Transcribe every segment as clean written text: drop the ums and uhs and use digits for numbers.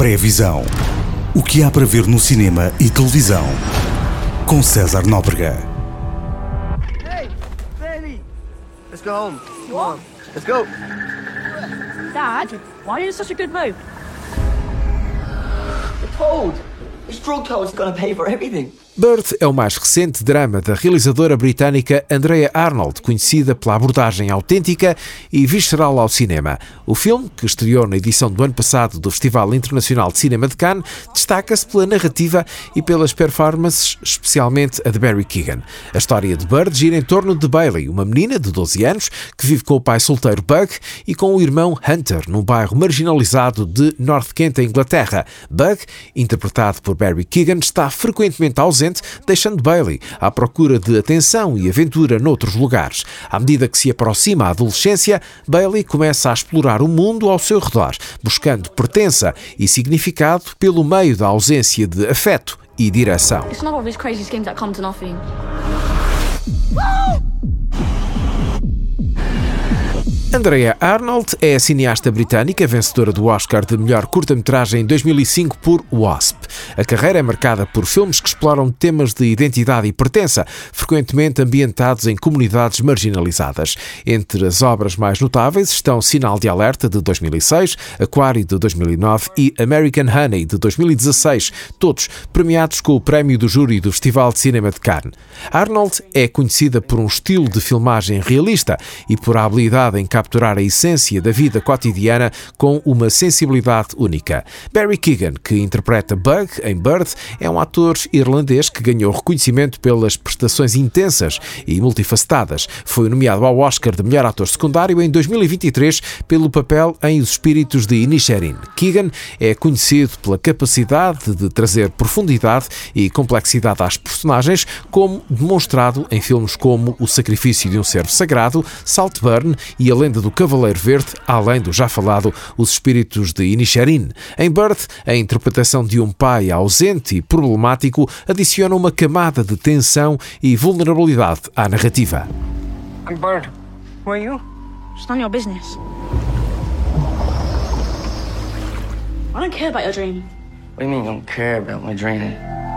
Pré-visão. O que há para ver no cinema e televisão. Com César Nóbrega. Hey, baby! Let's go home. Come on. Let's go. Dad, why are you in such a good mood? You're told. This drug toad's gonna pay for everything. Bird é o mais recente drama da realizadora britânica Andrea Arnold, conhecida pela abordagem autêntica e visceral ao cinema. O filme, que estreou na edição do ano passado do Festival Internacional de Cinema de Cannes, destaca-se pela narrativa e pelas performances, especialmente a de Barry Keoghan. A história de Bird gira em torno de Bailey, uma menina de 12 anos que vive com o pai solteiro Bug e com o irmão Hunter, num bairro marginalizado de North Kent, em Inglaterra. Bug, interpretado por Barry Keoghan, está frequentemente ausente, deixando Bailey à procura de atenção e aventura noutros lugares. À medida que se aproxima a adolescência, Bailey começa a explorar o mundo ao seu redor, buscando pertença e significado pelo meio da ausência de afeto e direção. It's not all these crazy schemes that come to nothing. Andrea Arnold é a cineasta britânica vencedora do Oscar de melhor curta-metragem em 2005 por Wasp. A carreira é marcada por filmes que exploram temas de identidade e pertença, frequentemente ambientados em comunidades marginalizadas. Entre as obras mais notáveis estão Sinal de Alerta, de 2006, Aquário, de 2009 e American Honey, de 2016, todos premiados com o prémio do júri do Festival de Cinema de Cannes. Arnold é conhecida por um estilo de filmagem realista e por a habilidade em capturar a essência da vida cotidiana com uma sensibilidade única. Barry Keoghan, que interpreta Bug em Bird, é um ator irlandês que ganhou reconhecimento pelas prestações intensas e multifacetadas. Foi nomeado ao Oscar de melhor ator secundário em 2023 pelo papel em Os Espíritos de Inisherin. Keoghan é conhecido pela capacidade de trazer profundidade e complexidade às personagens, como demonstrado em filmes como O Sacrifício de um Cervo Sagrado, Saltburn e A Lenda do Cavaleiro Verde, além do já falado Os Espíritos de Inisherin. Em Bird, a interpretação de um pai ausente e problemático adiciona uma camada de tensão e vulnerabilidade à narrativa. I'm Bird. Who are you? It's none of your business. I don't care about your dream. What do you mean you don't care about my dream?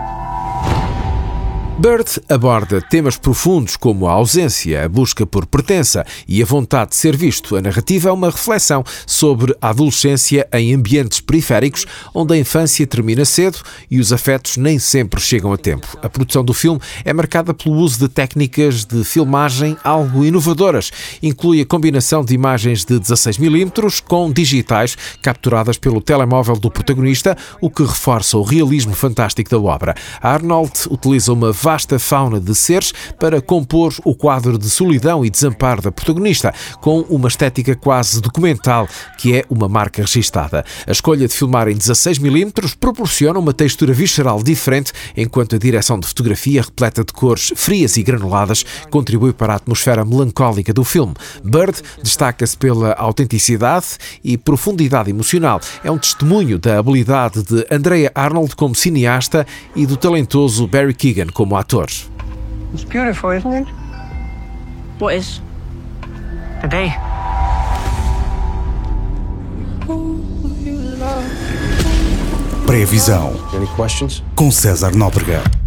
Bird aborda temas profundos como a ausência, a busca por pertença e a vontade de ser visto. A narrativa é uma reflexão sobre a adolescência em ambientes periféricos, onde a infância termina cedo e os afetos nem sempre chegam a tempo. A produção do filme é marcada pelo uso de técnicas de filmagem algo inovadoras. Inclui a combinação de imagens de 16mm com digitais capturadas pelo telemóvel do protagonista, o que reforça o realismo fantástico da obra. Arnold utiliza uma vasta fauna de seres para compor o quadro de solidão e desamparo da protagonista, com uma estética quase documental, que é uma marca registada. A escolha de filmar em 16mm proporciona uma textura visceral diferente, enquanto a direção de fotografia, repleta de cores frias e granuladas, contribui para a atmosfera melancólica do filme. Bird destaca-se pela autenticidade e profundidade emocional. É um testemunho da habilidade de Andrea Arnold como cineasta e do talentoso Barry Keoghan como ator. It's beautiful, isn't it? What is? Today. Pré-visão. Any questions? Com César Nóbrega.